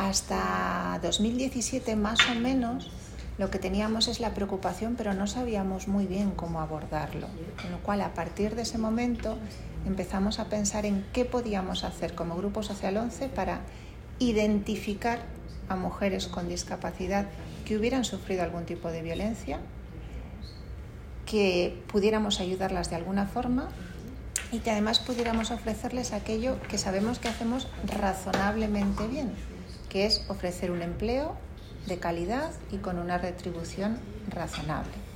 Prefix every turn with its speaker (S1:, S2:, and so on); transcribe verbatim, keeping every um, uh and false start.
S1: Hasta dos mil diecisiete más o menos lo que teníamos es la preocupación, pero no sabíamos muy bien cómo abordarlo. Con lo cual, a partir de ese momento empezamos a pensar en qué podíamos hacer como Grupo Social once para identificar a mujeres con discapacidad que hubieran sufrido algún tipo de violencia, que pudiéramos ayudarlas de alguna forma y que además pudiéramos ofrecerles aquello que sabemos que hacemos razonablemente bien, que es ofrecer un empleo de calidad y con una retribución razonable.